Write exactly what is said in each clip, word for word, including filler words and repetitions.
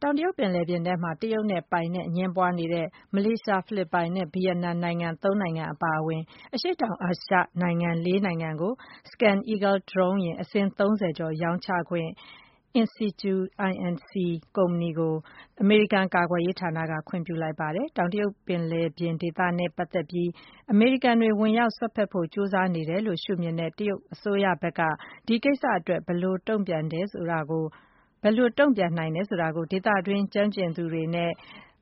တောင်တရုတ်ပင်လယ်ပြင်ထဲမှာတရုတ်နဲ့ပိုင်နက်အငြင်းပွားနေတဲ့မလေးရှားဖိလစ်ပိုင်နဲ့ဗီယက်နမ်နိုင်ငံသုံးနိုင်ငံအပါအဝင်အရှေ့တောင်အာရှနိုင်ငံလေးနိုင်ငံကို Scan Eagle drone ယာဉ်အစင်းသုံးဆယ်ကျော်ရောင်းချခွင့် Insitu Inc ကုမ္ပဏီကိုအမေရိကန်ကာကွယ်ရေးဌာနကခွင့်ပြုလိုက်ပါတယ်။တောင်တရုတ်ပင်လယ်ပြင်ဒေသနဲ့ပတ်သက်ပြီးအမေရိကန်တွေဝင်ရောက်စွက်ဖက်ဖို့ကြိုးစားနေတယ်လို့ရှုမြင်တဲ့တရုတ်အစိုးရဘက်ကဒီကိစ္စအတွက်ဘယ်လိုတုံ့ပြန်တယ်ဆိုတာကိုဘယ်လိုတုံ့ပြန်နိုင်တယ်ဆိုတာကိုဒေသတွင်းကျွမ်းကျင်သူတွေနဲ့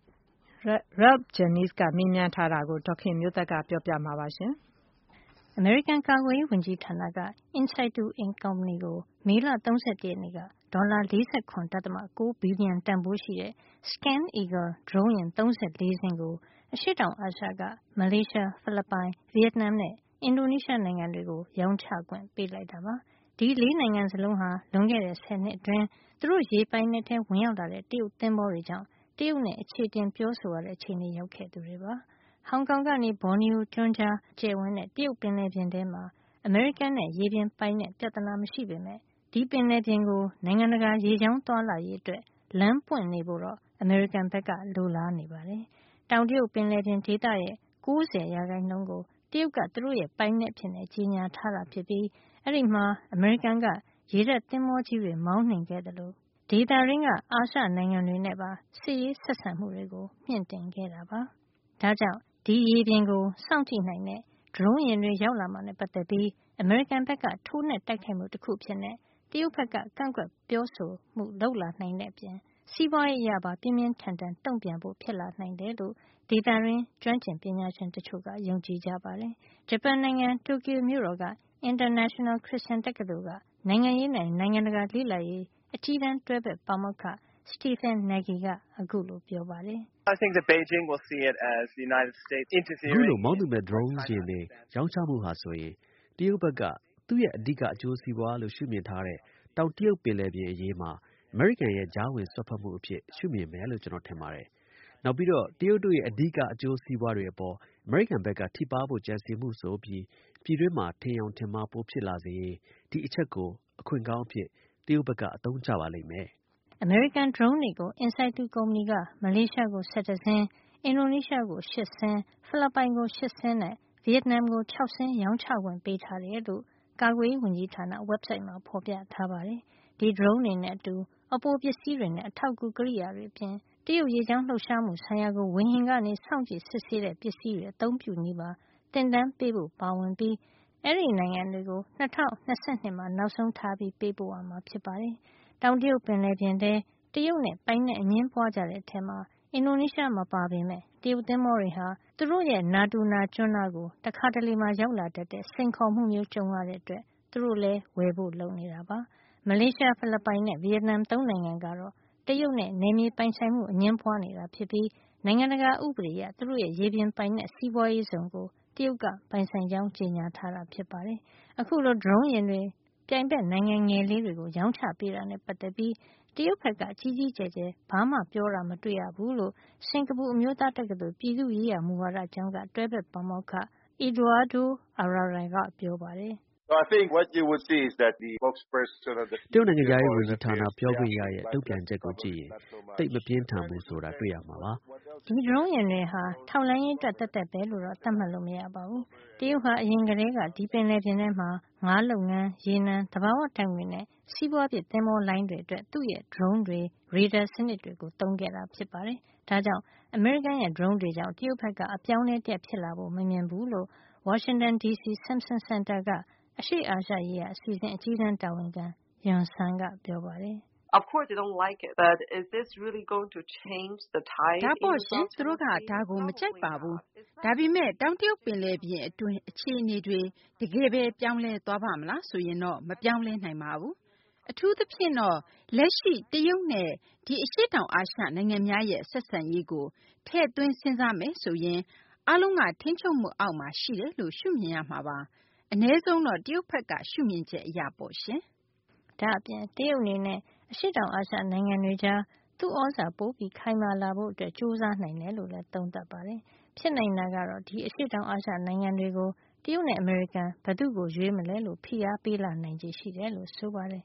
Ralph Jennings ကမေးမြန်းထားတာကိုဒေါ်ခင်မျိုးသက်ကပြောပြမှာပါရှင်။အမေရိကန်ကာကွယ်ရေးဝန်ကြီးဌာနက Insitu Inc ကုမ္ပဏီကိုမေလ၃၁ရက်နေ့ကဒေါ်လာ ၄၇.၉ ဘီလီယံတန်ဖိုးရှိတဲ့ Scan Eagle drone ယာဉ်သုံးဆယ်လေးစင်းကိုအရှေ့တောင်အာရှကမလေးရှား၊ဖိလစ်ပိုင်၊ဗီယက်နမ်နဲ့အင်ဒိုနီးရှားနိုင်ငံတွေကိုရောင်းချခွင့်ပေးလိုက်တာပါ။ဒီလေးနိုင်ငံစလုံးဟာလွန်ခဲ့တဲ့ဆယ်နှစ်အတွင်းသူတို့ရေပိုင်နက်ထဲဝင်ရောက်လာတဲ့တရုတ်သင်္ဘောတွေကြောင့်တရုတ်နဲ့အခြေအတင်ပြောဆိုရတဲ့အခြေအနေရောက်ခဲ့သူတွေပါ။ဟောင်ကောင်ကနေဘော်နီယိုကျွန်းကြားကျယ်ဝန်းတဲ့တရုတ်ပင်လယ်ပြင်ထဲမှာအမေရိကန်နဲ့ရေပြင်ပိုင်နက်ပြဿနာမရှိပေမယ့်ဒီပင်လယ်ပြင်ကိုနိုင်ငံတကာရေကြောင်းသွားလာရေးအတွက်လမ်းပွင့်နေဖို့တော့အမေရိကန်ဘက်ကလိုလားနေပါတယ်။တောင်တရုတ်ပင်လယ်ပြင်ဒေသရဲ့၉၀ရာခိုင်နှုန်းကိုတရုတ်ကသူတို့ရဲ့ပိုင်နက်ဖြစ်နေကြေညာထားတာဖြစ်ပြီးအဲဒီမှာအမေရိကန်ကရေတပ်သင်္ဘောကြီးတွေမောင်းနှင်ခဲ့တယ်လို့ဒေသရင်းကအာရှနိုင်ငံတွေနဲ့ပါစစ်ရေးဆက်ဆံမှုတွေကိုမြင့်တင်ခဲ့တာပါ။ဒါကြောင့်ဒီရေပြင်ကိုစောင့်ကြည့်နိုင်တဲ့ drone ယာဉ်တွေရောက်လာမှာနဲ့ပတ်သက်ပြီးအမေရိကန်ဘက်ကထိုးနှက်တိုက်ခိုက်မှုတစ်ခုဖြစ်နေတရုတ်ဘက်ကကန့်ကွက်ပြောဆိုမှုလုပ်လာနိုင်တဲ့အပြင်စီးပွားရေးအရပါပြင်းပြင်းထန်ထန်တုံ့ပြန်ဖို့ဖြစ်လာနိုင်တယ်လို့ဒေသရင်းကျွမ်းကျင်ပညာရှင်တချို့ကယုံကြည်ကြပါတယ်။ဂျပန်နိုင်ငံတိုကျိုမြို့တော်က International Christian တက္ကသိုလ်ကနိုင်ငံရေးနဲ့နိုင်ငံတကာလေ့လာရေးအကြီးတန်းတွဲဘက်ပါမောက္ခ Stephen Nagy ကအခုလိုပြောပါတယ်။ I think that Beijing will see it as the United States interfering အခုလိုမောင်းသူမဲ့ drone ယာဉ်တွေရောင်းချမှုဟာဆိုရင်တရုတ်ဘက်ကသူ့ရဲ့အဓိကအကျိုးစီးပွားလို့ရှုမြင်ထားတဲ့တောင်တရုတ်ပင်လယ်ပြင်အရေးမှာအမေရိကန်ရဲ့ကြားဝင်စွက်ဖက်မှုအဖြစ်ရှုမြင်မယ်လို့ကျွန်တော်ထင်ပါတယ်။နောက်ပြီးတော့တရုတ်တို့ရဲ့အဓိကအကျိုးစီးပွားတွေအပေါ်အမေရိကန်ဘက်ကထိပါဖို့ကြံစည်မှုဆိုပြီးပြည်တွင်းမှာထင်ယောင်ထင်မှားပိုဖြစ်လာစေရင်ဒီအချက်ကိုအခွင့်ကောင်းအဖြစ်တရုတ်ဘက်ကအသုံးချပါလိမ့်မယ်။အမေရိကန် drone တွေကို Insitu ကုမ္ပဏီကမလေးရှားကို၁၁စင်း၊အင်ဒိုနီးရှားကို၈စင်း၊ဖိလစ်ပိုင်ကို၈စင်းနဲ့ဗီယက်နမ်ကို၆စင်းရောင်းချခွင့်ပေးထားတယ်လို့ကာကွယ်ရေးဝန်ကြီးဌာန website မှာဖော်ပြထားပါတယ်။ဒီ drone တွေနဲ့အတူအပိုပစ္စည်းတွေနဲ့အထောက်အကူကိရိယာတွေအပြင်တရုတ်ရေကြောင်းလှုပ်ရှားမှုဆိုင်ရာကိုဝေဟင်ကနေစောင့်ကြည့်စစ်ဆေးတဲ့ပစ္စည်းတွေအသုံးပြုနည်းပါသင်တန်းပေးဖို့ပါဝင်ပြီးအဲဒီနိုင်ငံတွေကို၂၀၂၂မှာနောက်ဆုံးထားပြီးပေးပို့ရမှာဖြစ်ပါတယ်။တောင်တရုတ်ပင်လယ်ပြင်ထဲတရုတ်နဲ့ပိုင်နက်အငြင်းပွားကြတဲ့အထဲမှာအင်ဒိုနီးရှားမပါပေမယ့်တရုတ်သင်္ဘောတွေဟာသူတို့ရဲ့နာတူနာကျွန်းနားကိုတခါတလေမှာရောက်လာတတ်တဲ့စိန်ခေါ်မှုမျိုးကြုံရတဲ့အတွက်သူတို့လည်းဝယ်ဖို့လုပ်နေတာပါ။မလေးရှားဖိလစ်ပိုင်နဲ့ဗီယက်နမ်သုံးနိုင်ငံကတော့တရုတ်နဲ့နယ်မြေပိုင်ဆိုင်မှုအငြင်းပွားနေတာဖြစ်ပြီးနိုင်ငံတကာဥပဒေအရသူတို့ရဲ့ရေပြင်ပိုင်နက်စီးပွားရေးဇုံကိုတရုတ်ကပိုင်ဆိုင်ကြောင်းကြေညာထားတာဖြစ်ပါတယ်။အခုလို drone ယာဉ်တွေပြိုင်ဘက်နိုင်ငံငယ်လေးတွေကိုရောင်းချပေးတာနဲ့ပတ်သက်ပြီးတရုတ်ဘက်ကကြီးကြီးကျယ်ကျယ်ဘာမှပြောတာမတွေ့ရဘူးလို့စင်ကာပူအမျိုးသားတက္ကသိုလ်ပြည်သူ့ရေးရာမူဝါဒကျောင်းကတွဲဘက်ပါမောက္ခ Eduardo Ararai ကပြောပါတယ်။ I think what you would see is that the spokesperson of the တရုတ်နိုင်ငံသားရေးဝန်ကြီးဌာနပြောခွင့်ရရဲ့တုံ့ပြန်ချက်ကိုကြည့်ရင်တိတ်မပြင်းထန်ဘူးဆိုတာတွေ့ရမှာပါ။ဒီ drone ယာဉ်တွေဟာထောက်လှမ်းရေးအတွက်သက်သက်ပဲလို့တော့သတ်မှတ်လို့မရပါဘူး။တရုတ်ဟာအရင်ကတည်းကဒီပင်လယ်ပြင်ထဲမှာငါးလုပ်ငန်း၊ရေနံ၊သဘာဝဓါတ်ငွေနဲ့စီးပွားဖြစ်သင်္ဘောလိုင်းတွေအတွက်သူ့ရဲ့ drone တွေ၊ရေဒါစနစ်တွေကိုသုံးခဲ့တာဖြစ်ပါတယ်။ဒါကြောင့်အမေရိကန်ရဲ့ drone တွေကြောင့်တရုတ်ဘက်ကအပြောင်းအလဲတရပ်ဖြစ်လာဖို့မမြင်ဘူးလို့ဝါရှင်တန်ဒီစီ Simpson Center ကအရှေ့အာရှရေးရာအစီအစဉ်အကြီးတန်းတာဝန်ခံ Yun Sun ကပြောပါတယ်။ Of course they don't like it, but is this really going to change the tide? ဒါပေါ့ရှင်သူတို့ကဒါကိုမကြိုက်ပါဘူး။ဒါပေမဲ့တောင်တရုတ်ပင်လယ်ပြင်အတွင်းအခြေအနေတွေတကယ်ပဲပြောင်းလဲသွားပါမလားဆိုရင်တော့မပြောင်းလဲနိုင်ပါဘူး။အထူးသဖြင့်တော့လက်ရှိတရုတ်နဲ့ဒီအရှေ့တောင်အာရှနိုင်ငံများရဲ့ဆက်ဆံရေးကိုထည့်သွင်းစဉ်းစားမယ်ဆိုရင်အားလုံးကထိန်းချုပ်မှုအောက်မှာရှိတယ်လို့ရှုမြင်ရမှာပါ။အနည်းဆုံးတော့တရုတ်ဘက်ကရှုမြင်ချက်အရပေါ့ရှင်။ဒါ့အပြင်တရုတ်အနေနဲ့အရှေ့တောင်အာရှနိုင်ငံတွေကြားသူ့ဩဇာပိုပြီးခိုင်မာလာဖို့အတွက်ကြိုးစားနိုင်တယ်လို့လည်းသုံးသပ်ပါတယ်။ဖြစ်နိုင်တာကတော့ဒီအရှေ့တောင်အာရှနိုင်ငံတွေကိုတရုတ်နဲ့အမေရိကန်ဘယ်သူ့ကိုရွေးမလဲလို့ဖိအားပေးလာနိုင်ခြေရှိတယ်လို့ဆိုပါတယ်။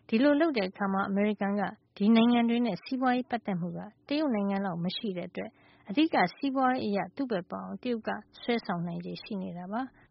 ဒီလိုလုပ်တဲ့အခါမှာအမေရိကန်ကဒီနိုင်ငံတွေနဲ့စီးပွားရေးပတ်သက်မှုကတရုတ်နိုင်ငံလောက်မရှိတဲ့အတွက်အဓိကစီးပွားရေးအရသူ့ဘက်ပေါအောင်တရုတ်ကဆွဲဆောင်နိုင်ခြေရှိနေတာပါ